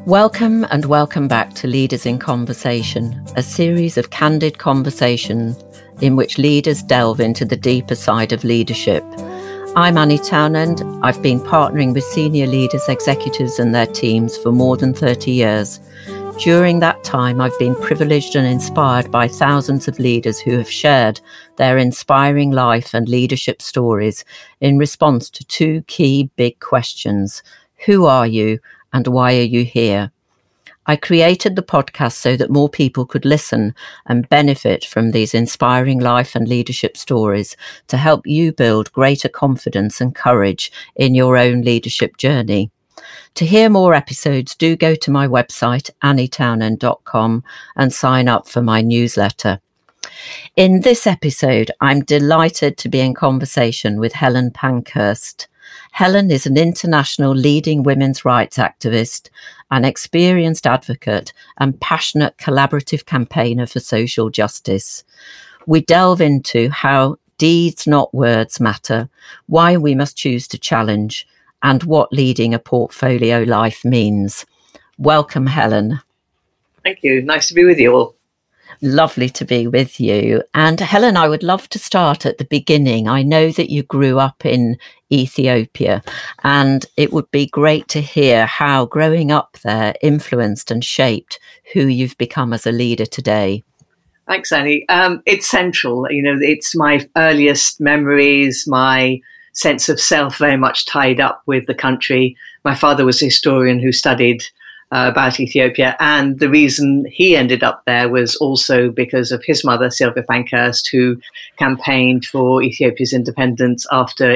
Welcome and welcome back to Leaders in Conversation, a series of candid conversation in which leaders delve into the deeper side of leadership. I'm Annie Townend. I've been partnering with senior leaders, executives and their teams for more than 30 years. During that time, I've been privileged and inspired by thousands of leaders who have shared their inspiring life and leadership stories in response to two key big questions. Who are you and why are you here? I created the podcast so that more people could listen and benefit from these inspiring life and leadership stories to help you build greater confidence and courage in your own leadership journey. To hear more episodes, do go to my website, annietownend.com, and sign up for my newsletter. In this episode, I'm delighted to be in conversation with Helen Pankhurst. Helen is an international leading women's rights activist, an experienced advocate and passionate collaborative campaigner for social justice. We delve into how deeds, not words, matter, why we must choose to challenge, and what leading a portfolio life means. Welcome, Helen. Thank you. Nice to be with you all. Lovely to be with you. And Helen, I would love to start at the beginning. I know that you grew up in Ethiopia, and it would be great to hear how growing up there influenced and shaped who you've become as a leader today. Thanks, Annie. It's central. It's my earliest memories, my sense of self very much tied up with the country. My father was a historian who studied about Ethiopia, and the reason he ended up there was also because of his mother, Sylvia Pankhurst, who campaigned for Ethiopia's independence after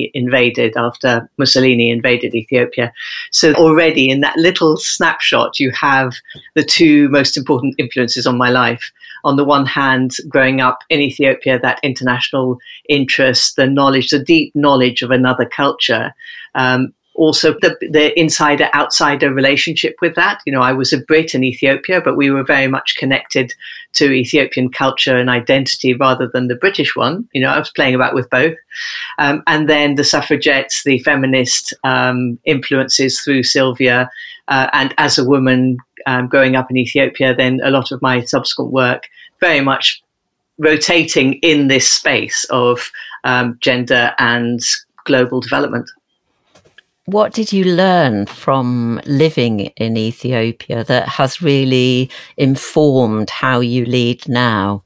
after Mussolini invaded Ethiopia. So already in that little snapshot, you have the two most important influences on my life. On the one hand, growing up in Ethiopia, that international interest, the deep knowledge of another culture, also the insider-outsider relationship with that. I was a Brit in Ethiopia, but we were very much connected to Ethiopian culture and identity rather than the British one. I was playing about with both. And then the suffragettes, the feminist influences through Sylvia. And as a woman growing up in Ethiopia, then a lot of my subsequent work very much rotating in this space of gender and global development. What did you learn from living in Ethiopia that has really informed how you lead now?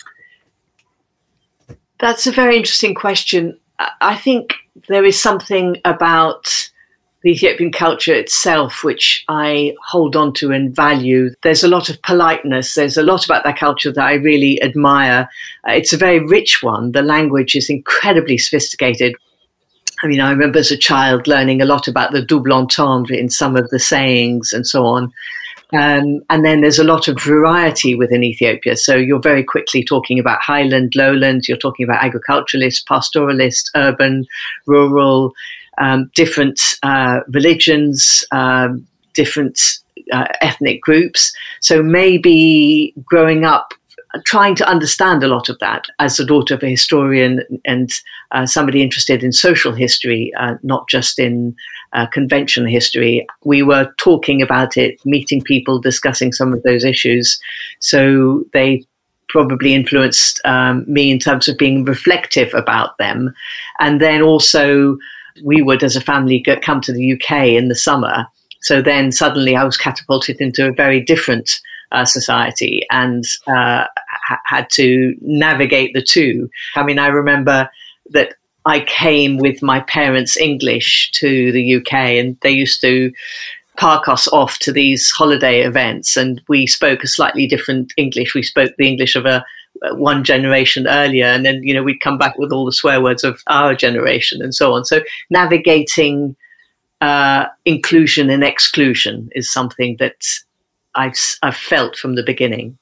That's a very interesting question. I think there is something about the Ethiopian culture itself which I hold on to and value. There's a lot of politeness. There's a lot about that culture that I really admire. It's a very rich one. The language is incredibly sophisticated. I remember as a child learning a lot about the double entendre in some of the sayings and so on. And then there's a lot of variety within Ethiopia. So you're very quickly talking about highland, lowland, you're talking about agriculturalist, pastoralist, urban, rural, different religions, different ethnic groups. So maybe growing up, trying to understand a lot of that as the daughter of a historian and somebody interested in social history, not just in conventional history. We were talking about it, meeting people, discussing some of those issues. So they probably influenced me in terms of being reflective about them. And then also we would, as a family, come to the UK in the summer. So then suddenly I was catapulted into a very different society and had to navigate the two. I remember that I came with my parents' English to the UK, and they used to park us off to these holiday events, and we spoke a slightly different English. We spoke the English of one generation earlier, and then we'd come back with all the swear words of our generation and so on. So navigating inclusion and exclusion is something that I've felt from the beginning.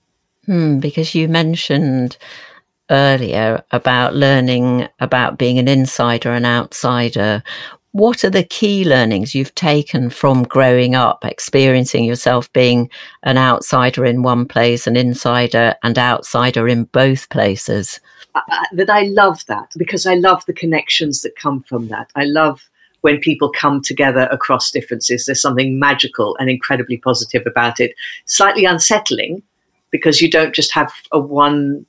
Because you mentioned earlier about learning about being an insider and outsider. What are the key learnings you've taken from growing up, experiencing yourself being an outsider in one place, an insider and outsider in both places? That I love that, because I love the connections that come from that. I love when people come together across differences. There's something magical and incredibly positive about it. Slightly unsettling, because you don't just have a one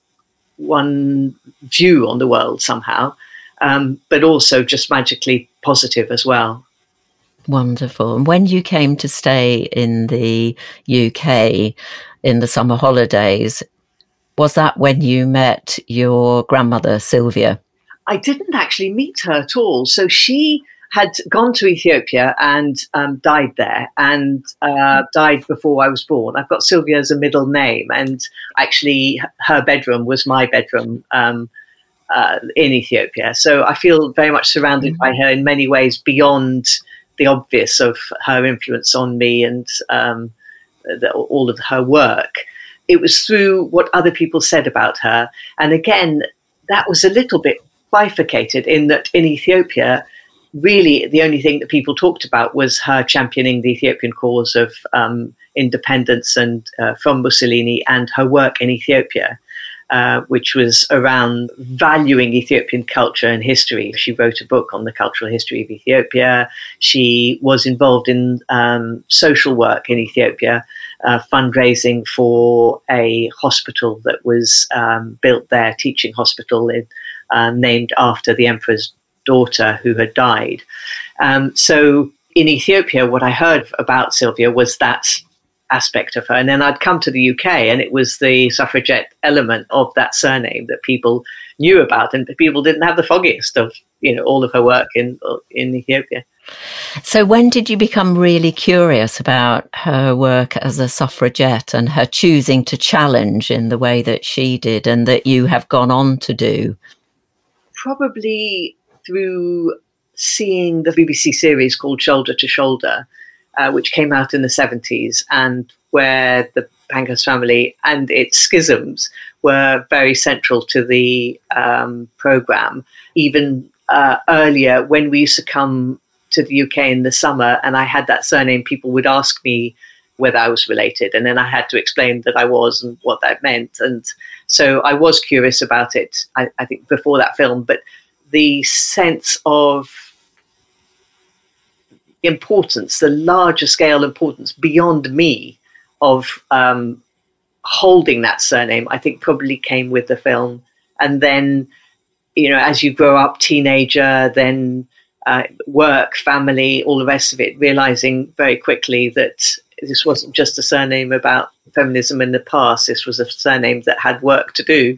view on the world somehow, but also just magically positive as well. Wonderful. And when you came to stay in the UK in the summer holidays, was that when you met your grandmother, Sylvia? I didn't actually meet her at all. So she had gone to Ethiopia and died there, and died before I was born. I've got Sylvia as a middle name, and actually her bedroom was my bedroom in Ethiopia. So I feel very much surrounded by her in many ways beyond the obvious of her influence on me and all of her work. It was through what other people said about her. And again, that was a little bit bifurcated in that in Ethiopia, really the only thing that people talked about was her championing the Ethiopian cause of independence and from Mussolini, and her work in Ethiopia, which was around valuing Ethiopian culture and history. She wrote a book on the cultural history of Ethiopia. She was involved in social work in Ethiopia, fundraising for a hospital that was built there, teaching hospital named after the emperor's daughter who had died. So in Ethiopia, what I heard about Sylvia was that aspect of her. And then I'd come to the UK, and it was the suffragette element of that surname that people knew about, and people didn't have the foggiest of, all of her work in Ethiopia. So when did you become really curious about her work as a suffragette and her choosing to challenge in the way that she did and that you have gone on to do? Probably through seeing the BBC series called Shoulder to Shoulder, which came out in the 70s, and where the Pankhurst family and its schisms were very central to the programme. Even earlier, when we used to come to the UK in the summer and I had that surname, people would ask me whether I was related, and then I had to explain that I was and what that meant. And so I was curious about it, I think, before that film. But the sense of importance, the larger scale importance beyond me of holding that surname, I think probably came with the film. And then, as you grow up, teenager, then work, family, all the rest of it, realizing very quickly that this wasn't just a surname about feminism in the past. This was a surname that had work to do.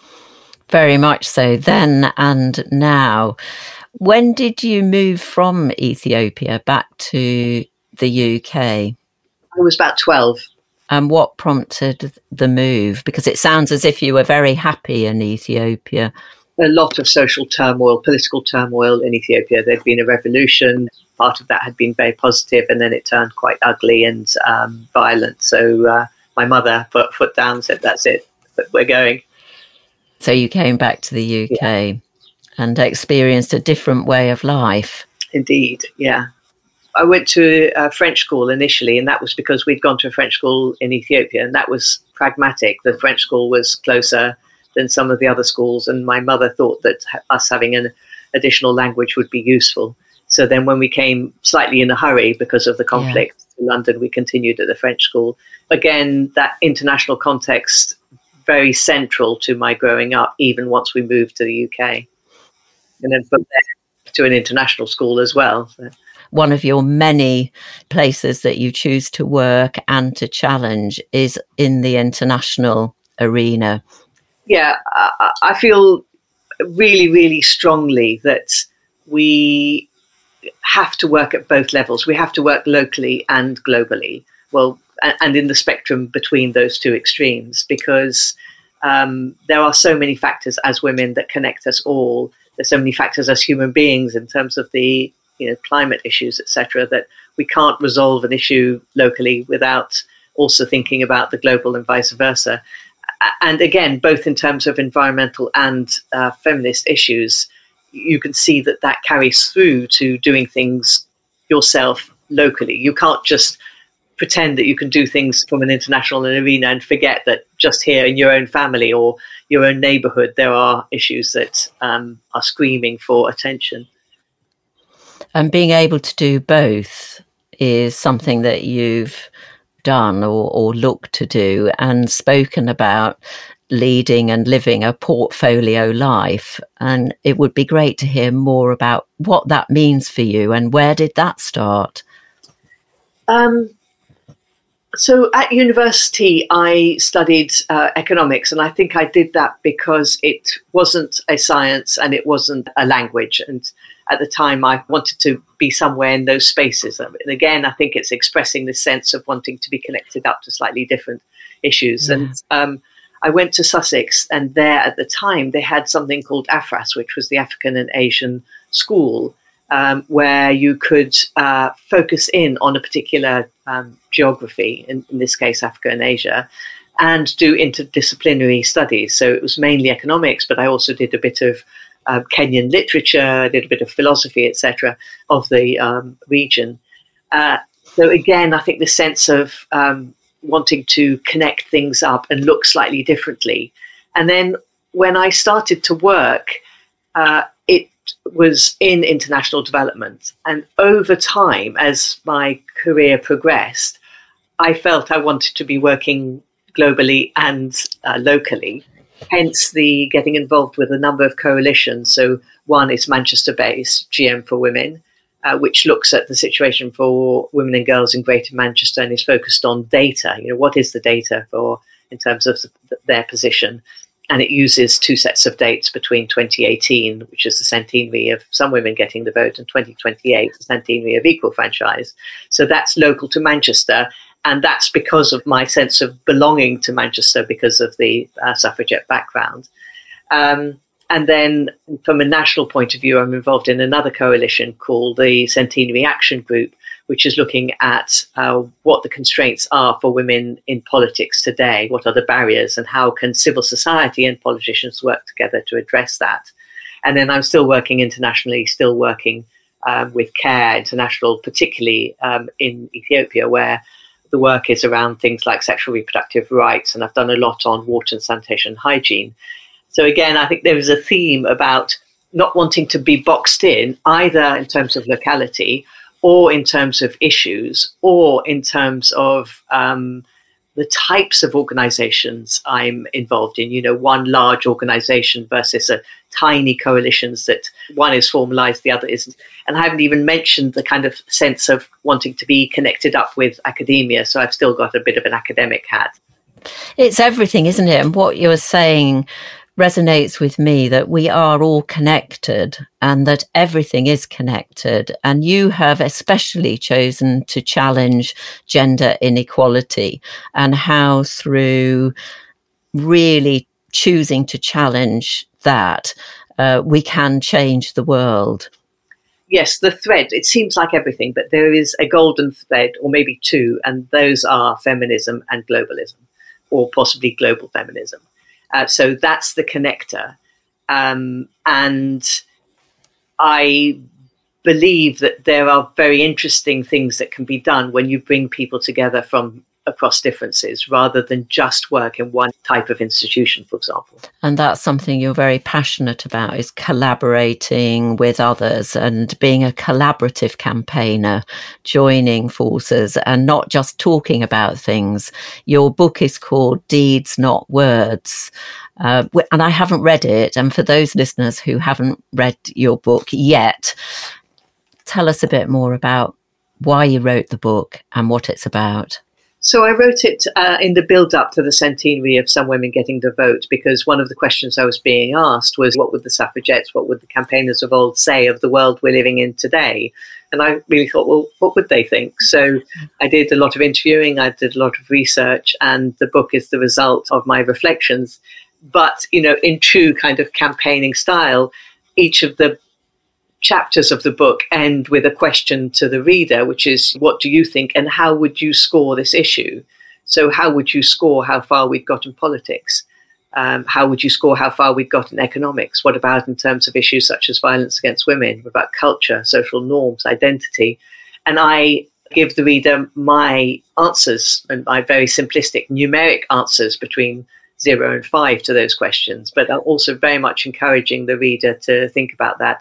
Very much so, then and now. When did you move from Ethiopia back to the UK? I was about 12. And what prompted the move? Because it sounds as if you were very happy in Ethiopia. A lot of social turmoil, political turmoil in Ethiopia. There'd been a revolution. Part of that had been very positive, and then it turned quite ugly and violent. So my mother put her foot down and said, that's it, we're going. So you came back to the UK. Yeah. And experienced a different way of life. Indeed, yeah. I went to a French school initially, and that was because we'd gone to a French school in Ethiopia, and that was pragmatic. The French school was closer than some of the other schools, and my mother thought that us having an additional language would be useful. So then when we came slightly in a hurry because of the conflict to London, we continued at the French school. Again, that international context, very central to my growing up, even once we moved to the UK. And then from there to an international school as well. So. One of your many places that you choose to work and to challenge is in the international arena. Yeah, I feel really, really strongly that we have to work at both levels. We have to work locally and globally. Well, and in the spectrum between those two extremes, because there are so many factors as women that connect us all. There's so many factors as human beings in terms of the climate issues, etc., that we can't resolve an issue locally without also thinking about the global and vice versa. And again, both in terms of environmental and feminist issues, you can see that carries through to doing things yourself locally. You can't just pretend that you can do things from an international arena and forget that just here in your own family or your own neighborhood, there are issues that are screaming for attention. And being able to do both is something that you've done or looked to do and spoken about, leading and living a portfolio life. And it would be great to hear more about what that means for you and where did that start? So at university, I studied economics, and I think I did that because it wasn't a science and it wasn't a language. And at the time, I wanted to be somewhere in those spaces. And again, I think it's expressing this sense of wanting to be connected up to slightly different issues. Yeah. And I went to Sussex, and there at the time, they had something called AFRAS, which was the African and Asian School, where you could focus in on a particular geography, in this case, Africa and Asia, and do interdisciplinary studies. So it was mainly economics, but I also did a bit of Kenyan literature, did a bit of philosophy, etc., of the region. So again, I think the sense of wanting to connect things up and look slightly differently. And then when I started to work, it was in international development. And over time, as my career progressed, I felt I wanted to be working globally and locally, hence the getting involved with a number of coalitions. So one is Manchester-based, GM for Women, which looks at the situation for women and girls in Greater Manchester and is focused on data. You know, what is the data for in terms of their position? And it uses two sets of dates between 2018, which is the centenary of some women getting the vote, and 2028, the centenary of equal franchise. So that's local to Manchester. And that's because of my sense of belonging to Manchester because of the suffragette background. And then from a national point of view, I'm involved in another coalition called the Centenary Action Group, which is looking at what the constraints are for women in politics today, what are the barriers, and how can civil society and politicians work together to address that. And then I'm still working internationally, still working with CARE International, particularly in Ethiopia, where the work is around things like sexual reproductive rights, and I've done a lot on water and sanitation hygiene. So again, I think there is a theme about not wanting to be boxed in, either in terms of locality or in terms of issues, or in terms of the types of organizations I'm involved in. You know, one large organization versus a tiny coalitions that one is formalized, the other isn't. And I haven't even mentioned the kind of sense of wanting to be connected up with academia. So I've still got a bit of an academic hat. It's everything, isn't it? And what you're saying resonates with me, that we are all connected and that everything is connected. And you have especially chosen to challenge gender inequality, and how through really choosing to challenge that, we can change the world. Yes, the thread, it seems like everything, but there is a golden thread, or maybe two, and those are feminism and globalism, or possibly global feminism. So that's the connector. And I believe that there are very interesting things that can be done when you bring people together from across differences, rather than just work in one type of institution, for example. And that's something you're very passionate about, is collaborating with others and being a collaborative campaigner, joining forces and not just talking about things. Your book is called Deeds, Not Words. And I haven't read it. And for those listeners who haven't read your book yet, tell us a bit more about why you wrote the book and what it's about. So I wrote it in the build-up to the centenary of some women getting the vote, because one of the questions I was being asked was, what would the suffragettes, what would the campaigners of old say of the world we're living in today? And I really thought, well, what would they think? So I did a lot of interviewing, I did a lot of research, and the book is the result of my reflections. But, you know, in true kind of campaigning style, each of the chapters of the book end with a question to the reader, which is, what do you think and how would you score this issue? So how would you score how far we'd got in politics? How would you score how far we'd got in economics? What about in terms of issues such as violence against women? What about culture, social norms, identity? And I give the reader my answers, and my very simplistic numeric answers between 0 and 5 to those questions, but I'm also very much encouraging the reader to think about that.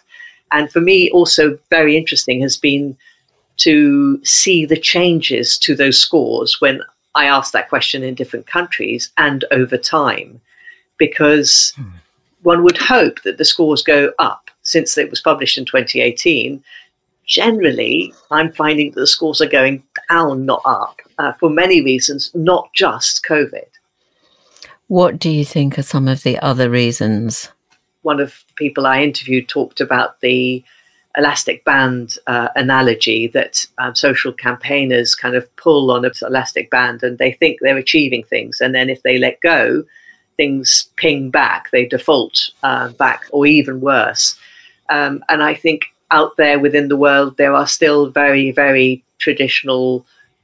And for me, also very interesting has been to see the changes to those scores when I asked that question in different countries and over time, because one would hope that the scores go up since it was published in 2018. Generally, I'm finding that the scores are going down, not up, for many reasons, not just COVID. What do you think are some of the other reasons? One of the people I interviewed talked about the elastic band analogy, that social campaigners kind of pull on an elastic band and they think they're achieving things. And then if they let go, things ping back, they default back, or even worse. And I think out there within the world, there are still very, very traditional,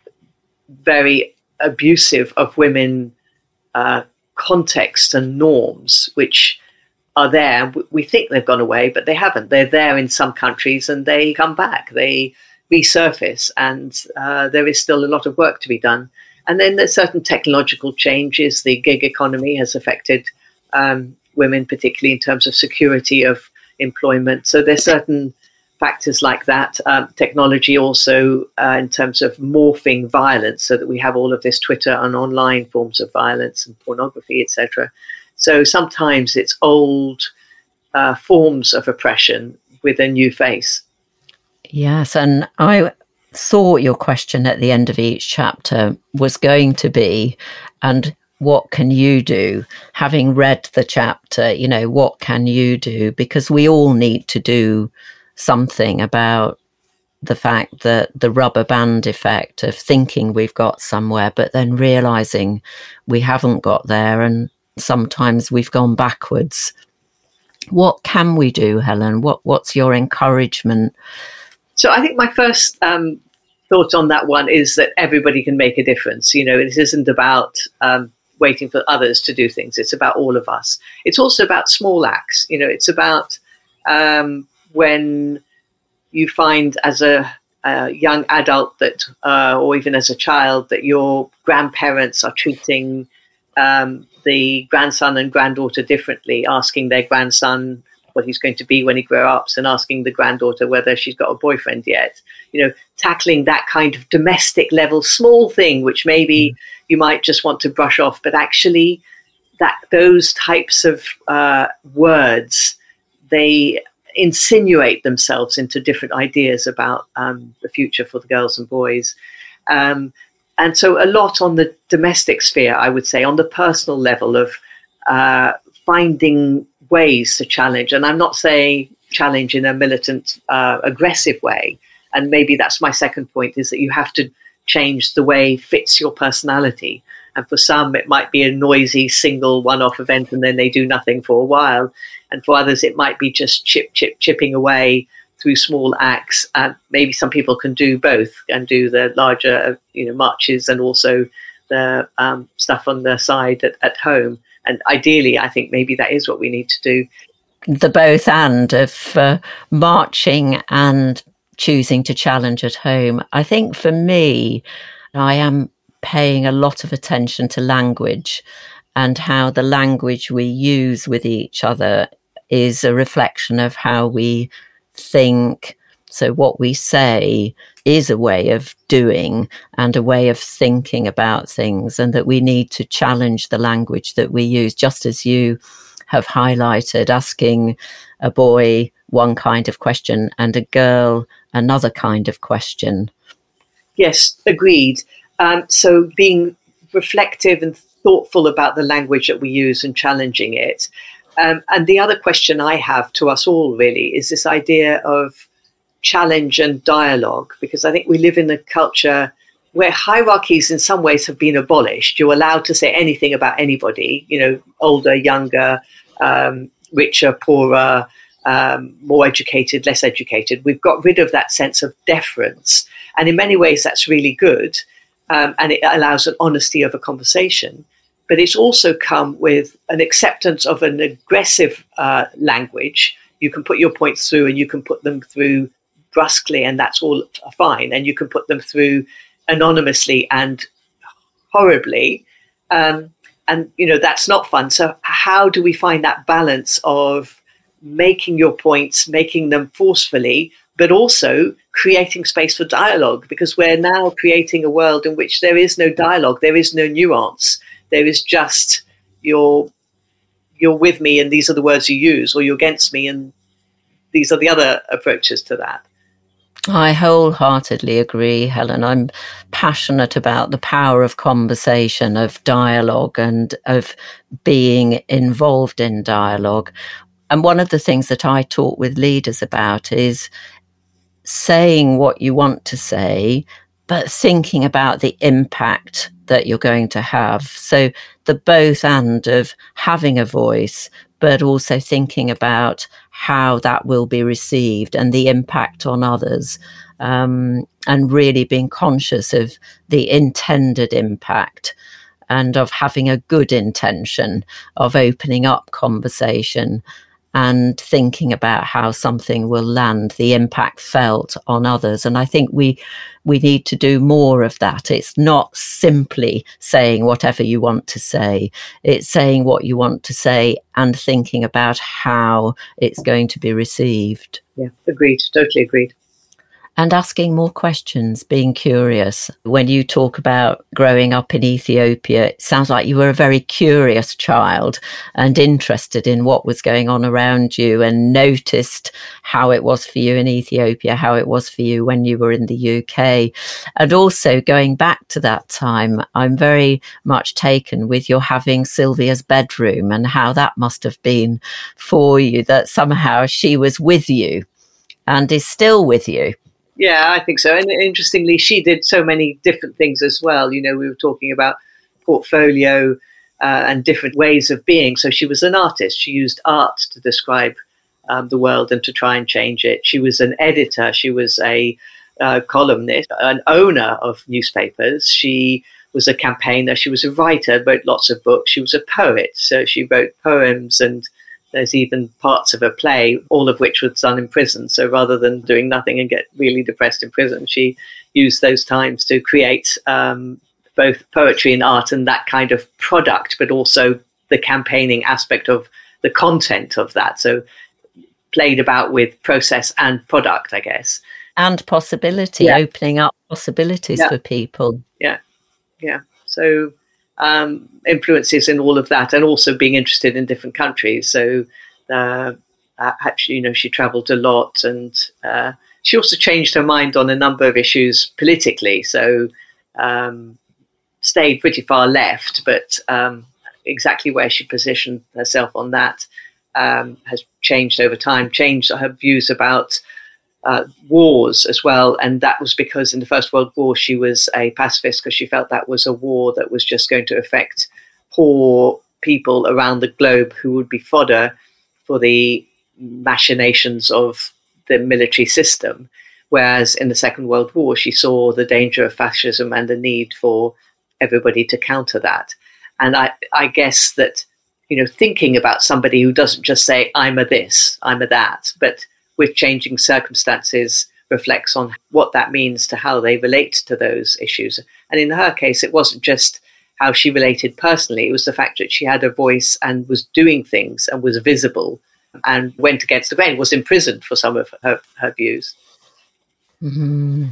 very abusive of women contexts and norms, which are there. We think they've gone away, but they haven't. They're there in some countries and they come back, they resurface, and there is still a lot of work to be done. And then there's certain technological changes. The gig economy has affected women, particularly in terms of security of employment. So there's certain factors like that. Technology also in terms of morphing violence, so that we have all of this Twitter and online forms of violence and pornography, etc. So sometimes it's old forms of oppression with a new face. Yes, and I thought your question at the end of each chapter was going to be, and what can you do? Having read the chapter, what can you do? Because we all need to do something about the fact that the rubber band effect of thinking we've got somewhere, but then realizing we haven't got there, and sometimes we've gone backwards. What can we do, Helen? What's your encouragement? So I think my first thought on that one is that everybody can make a difference. This isn't about waiting for others to do things. It's about all of us. It's also about small acts. It's about when you find as a young adult that, or even as a child, that your grandparents are treating the grandson and granddaughter differently, asking their grandson what he's going to be when he grows up, and asking the granddaughter whether she's got a boyfriend yet. Tackling that kind of domestic level small thing, which maybe you might just want to brush off, but actually those types of words, they insinuate themselves into different ideas about the future for the girls and boys. And so a lot on the domestic sphere, I would say, on the personal level of finding ways to challenge. And I'm not saying challenge in a militant, aggressive way. And maybe that's my second point, is that you have to change the way fits your personality. And for some, it might be a noisy single one-off event and then they do nothing for a while. And for others, it might be just chipping away through small acts. Maybe some people can do both and do the larger, marches and also the stuff on the side at home. And ideally, I think maybe that is what we need to do. The both and of marching and choosing to challenge at home. I think for me, I am paying a lot of attention to language and how the language we use with each other is a reflection of how we think. So what we say is a way of doing and a way of thinking about things, and that we need to challenge the language that we use, just as you have highlighted, asking a boy one kind of question and a girl another kind of question. Yes, agreed. So being reflective and thoughtful about the language that we use and challenging it. And the other question I have to us all really is this idea of challenge and dialogue, because I think we live in a culture where hierarchies in some ways have been abolished. You're allowed to say anything about anybody, older, younger, richer, poorer, more educated, less educated. We've got rid of that sense of deference. And in many ways, that's really good. And it allows an honesty of a conversation. But it's also come with an acceptance of an aggressive language. You can put your points through and you can put them through brusquely, and that's all fine. And you can put them through anonymously and horribly. And that's not fun. So how do we find that balance of making your points, making them forcefully, but also creating space for dialogue, because we're now creating a world in which there is no dialogue, there is no nuance, there is just you're with me and these are the words you use, or you're against me and these are the other approaches to that. I wholeheartedly agree, Helen. I'm passionate about the power of conversation, of dialogue, and of being involved in dialogue. And one of the things that I talk with leaders about is saying what you want to say, but thinking about the impact that you're going to have. So the both and of having a voice, but also thinking about how that will be received and the impact on others, and really being conscious of the intended impact and of having a good intention of opening up conversation and thinking about how something will land, the impact felt on others. And I think we need to do more of that. It's not simply saying whatever you want to say. It's saying what you want to say and thinking about how it's going to be received. Yeah, agreed. Totally agreed. And asking more questions, being curious. When you talk about growing up in Ethiopia, it sounds like you were a very curious child and interested in what was going on around you, and noticed how it was for you in Ethiopia, how it was for you when you were in the UK. And also going back to that time, I'm very much taken with your having Sylvia's bedroom and how that must have been for you, that somehow she was with you and is still with you. Yeah, I think so. And interestingly, she did so many different things as well. You know, we were talking about portfolio and different ways of being. So she was an artist. She used art to describe the world and to try and change it. She was an editor. She was a columnist, an owner of newspapers. She was a campaigner. She was a writer, wrote lots of books. She was a poet. So she wrote poems, and there's even parts of a play, all of which was done in prison. So rather than doing nothing and get really depressed in prison, she used those times to create both poetry and art and that kind of product, but also the campaigning aspect of the content of that. So played about with process and product, I guess. And possibility, opening up possibilities for people. Yeah. So influences in all of that, and also being interested in different countries. So actually, you know, she traveled a lot, and she also changed her mind on a number of issues politically. So stayed pretty far left, but exactly where she positioned herself on that has changed over time, changed her views about wars as well. And that was because in the First World War, she was a pacifist, because she felt that was a war that was just going to affect poor people around the globe who would be fodder for the machinations of the military system. Whereas in the Second World War, she saw the danger of fascism and the need for everybody to counter that. And I guess that, you know, thinking about somebody who doesn't just say, I'm a this, I'm a that, but with changing circumstances reflects on what that means to how they relate to those issues. And in her case, it wasn't just how she related personally, it was the fact that she had a voice and was doing things and was visible and went against the grain, was imprisoned for some of her views. Mm-hmm.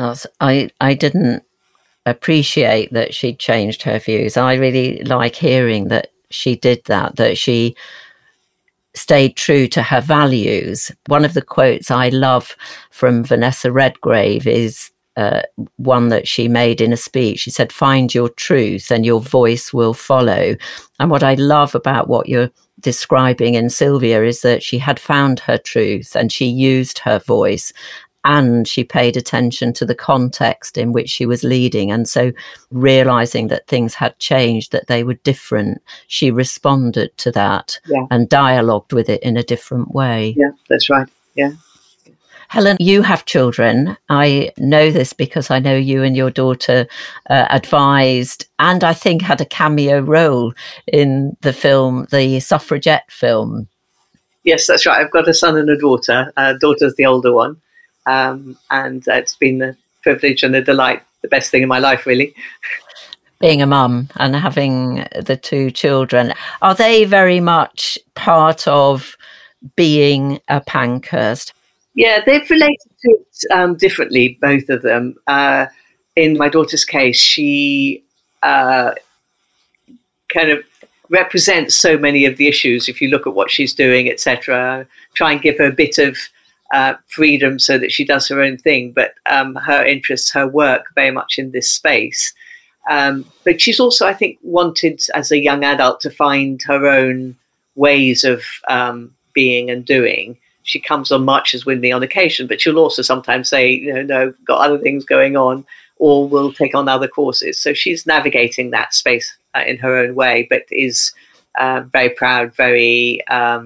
I didn't appreciate that she changed her views. I really like hearing that she did that she stayed true to her values. One of the quotes I love from Vanessa Redgrave is one that she made in a speech. She said, "Find your truth and your voice will follow." And what I love about what you're describing in Sylvia is that she had found her truth and she used her voice, and she paid attention to the context in which she was leading. And so realizing that things had changed, that they were different, she responded to that and dialogued with it in a different way. Yeah, that's right. Yeah. Helen, you have children. I know this because I know you and your daughter advised and I think had a cameo role in the film, the suffragette film. Yes, that's right. I've got a son and a daughter. Daughter's the older one. And it's been a privilege and a delight, the best thing in my life, really. Being a mum and having the two children, are they very much part of being a Pankhurst? Yeah, they've related to it differently, both of them. In my daughter's case, she kind of represents so many of the issues. If you look at what she's doing, etc., try and give her a bit of freedom so that she does her own thing. But her interests, her work, very much in this space. But she's also, I think, wanted as a young adult to find her own ways of being and doing. She comes on marches with me on occasion, but she'll also sometimes say, no, got other things going on, or will take on other courses. So she's navigating that space in her own way, but is very proud, very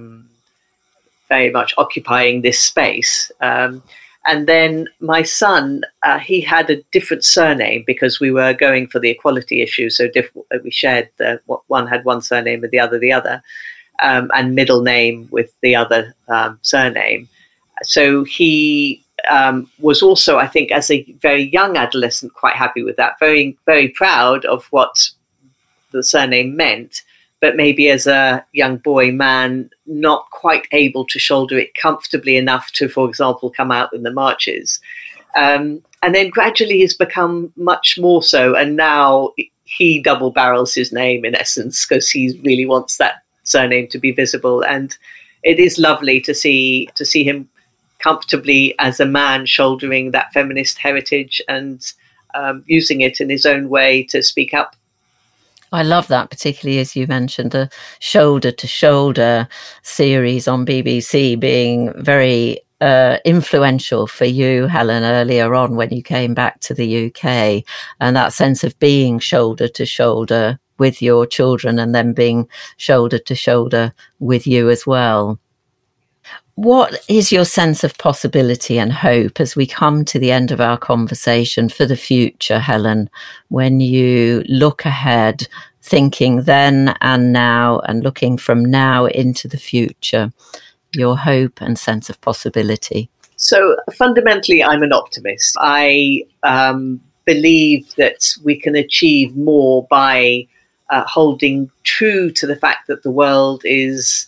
much occupying this space. And then my son, he had a different surname because we were going for the equality issue. So we shared, one had one surname and the other. And middle name with the other surname. So he was also, I think, as a very young adolescent, quite happy with that, very, very proud of what the surname meant, but maybe as a young boy, man, not quite able to shoulder it comfortably enough to, for example, come out in the marches. And then gradually has become much more so. And now he double barrels his name, in essence, because he really wants that surname to be visible, and it is lovely to see him comfortably as a man shouldering that feminist heritage and using it in his own way to speak up. I love that, particularly as you mentioned the Shoulder to Shoulder series on BBC being very influential for you, Helen, earlier on when you came back to the UK, and that sense of being shoulder to shoulder with your children and then being shoulder to shoulder with you as well. What is your sense of possibility and hope as we come to the end of our conversation for the future, Helen, when you look ahead, thinking then and now and looking from now into the future, your hope and sense of possibility? So fundamentally, I'm an optimist. I believe that we can achieve more by holding true to the fact that the world is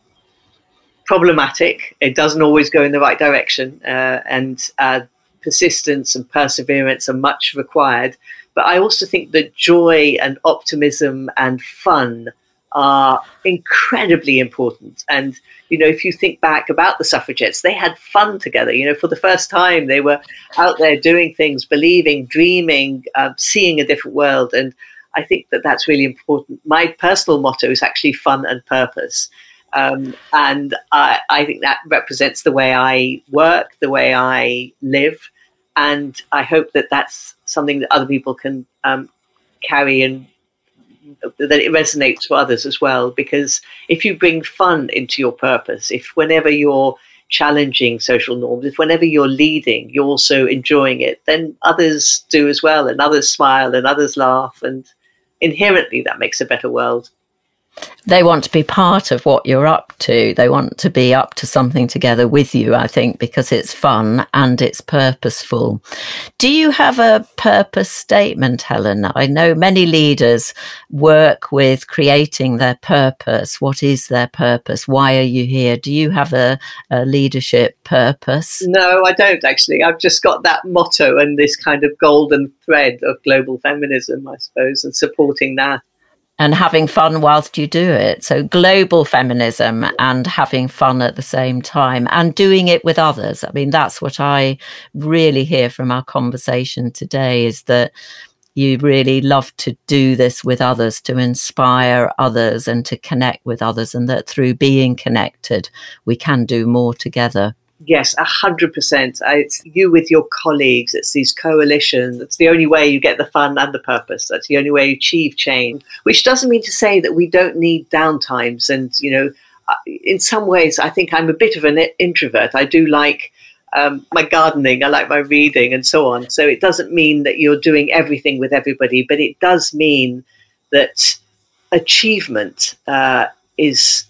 problematic. It doesn't always go in the right direction, and persistence and perseverance are much required. But I also think that joy and optimism and fun are incredibly important. And, if you think back about the suffragettes, they had fun together. For the first time, they were out there doing things, believing, dreaming, seeing a different world. And I think that that's really important. My personal motto is actually fun and purpose. And I think that represents the way I work, the way I live. And I hope that that's something that other people can carry, and that it resonates for others as well. Because if you bring fun into your purpose, if whenever you're challenging social norms, if whenever you're leading, you're also enjoying it, then others do as well, and others smile and others laugh. And inherently, that makes a better world. They want to be part of what you're up to. They want to be up to something together with you, I think, because it's fun and it's purposeful. Do you have a purpose statement, Helen? I know many leaders work with creating their purpose. What is their purpose? Why are you here? Do you have a leadership purpose? No, I don't, actually. I've just got that motto and this kind of golden thread of global feminism, I suppose, and supporting that. And having fun whilst you do it. So global feminism and having fun at the same time and doing it with others. I mean, that's what I really hear from our conversation today, is that you really love to do this with others, to inspire others and to connect with others, and that through being connected, we can do more together. Yes, 100%. It's you with your colleagues. It's these coalitions. It's the only way you get the fun and the purpose. That's the only way you achieve change, which doesn't mean to say that we don't need downtimes. And, in some ways, I think I'm a bit of an introvert. I do like my gardening. I like my reading and so on. So it doesn't mean that you're doing everything with everybody, but it does mean that achievement is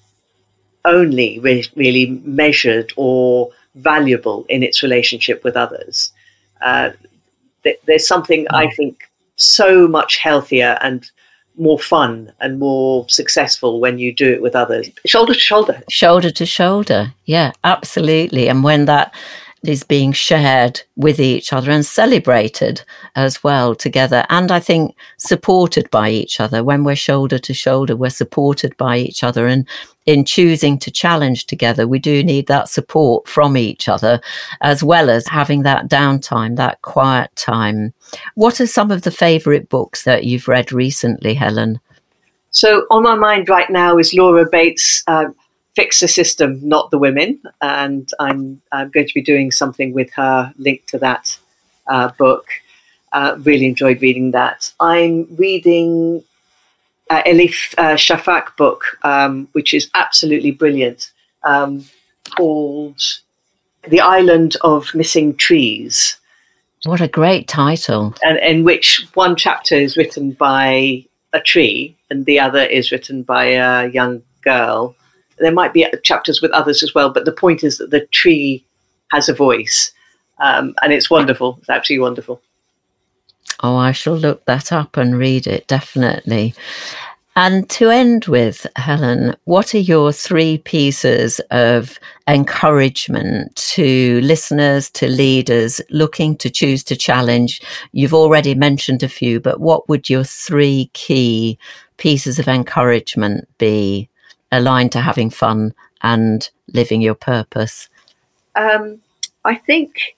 only really measured or valuable in its relationship with others. There's something, I think, so much healthier and more fun and more successful when you do it with others. Shoulder to shoulder. Shoulder to shoulder. Yeah, absolutely. And when that is being shared with each other and celebrated as well together. And I think supported by each other. When we're shoulder to shoulder, we're supported by each other. And in choosing to challenge together, we do need that support from each other, as well as having that downtime, that quiet time. What are some of the favourite books that you've read recently, Helen? So on my mind right now is Laura Bates' Fix the System, Not the Women. And I'm going to be doing something with her linked to that book. Really enjoyed reading that. I'm reading Elif Shafak book, which is absolutely brilliant, called The Island of Missing Trees. What a great title. And in which one chapter is written by a tree and the other is written by a young girl. There might be chapters with others as well, but the point is that the tree has a voice, and it's wonderful. It's absolutely wonderful. Oh, I shall look that up and read it, definitely. And to end with, Helen, what are your 3 pieces of encouragement to listeners, to leaders looking to choose to challenge? You've already mentioned a few, but what would your 3 key pieces of encouragement be, aligned to having fun and living your purpose? I think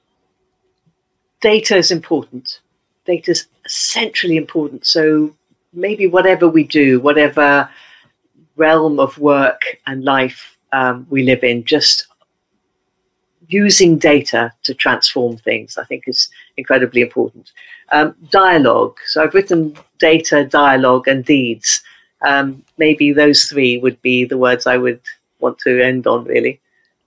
data is important. Data is centrally important. So maybe whatever we do, whatever realm of work and life we live in, just using data to transform things, I think is incredibly important. Dialogue. So I've written data, dialogue, and deeds. Maybe those 3 would be the words I would want to end on, really.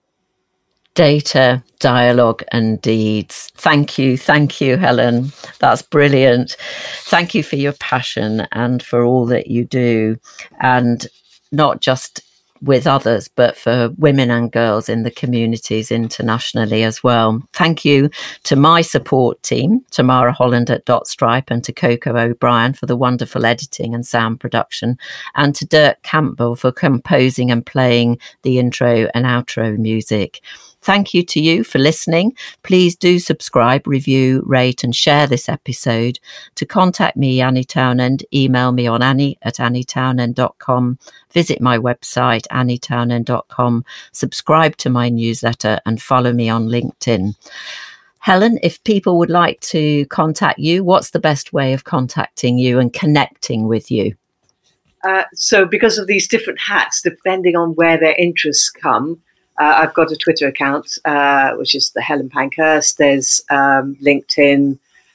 Data, dialogue, and deeds. Thank you, Helen. That's brilliant. Thank you for your passion and for all that you do, and not just with others, but for women and girls in the communities internationally as well. Thank you to my support team, Tamara Holland at Dotstripe, and to Coco O'Brien for the wonderful editing and sound production, and to Dirk Campbell for composing and playing the intro and outro music. Thank you to you for listening. Please do subscribe, review, rate, and share this episode. To contact me, Annie Townend, email me on annie@annietownend.com. Visit my website, annietownend.com. Subscribe to my newsletter and follow me on LinkedIn. Helen, if people would like to contact you, what's the best way of contacting you and connecting with you? So because of these different hats, depending on where their interests come, I've got a Twitter account, which is the Helen Pankhurst. There's LinkedIn,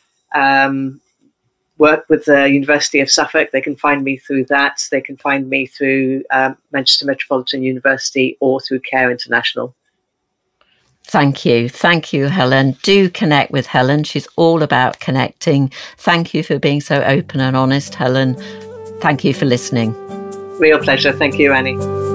work with the University of Suffolk. They can find me through that. They can find me through Manchester Metropolitan University or through Care International. Thank you, Helen. Do connect with Helen. She's all about connecting. Thank you for being so open and honest, Helen. Thank you for listening. Real pleasure. Thank you, Annie.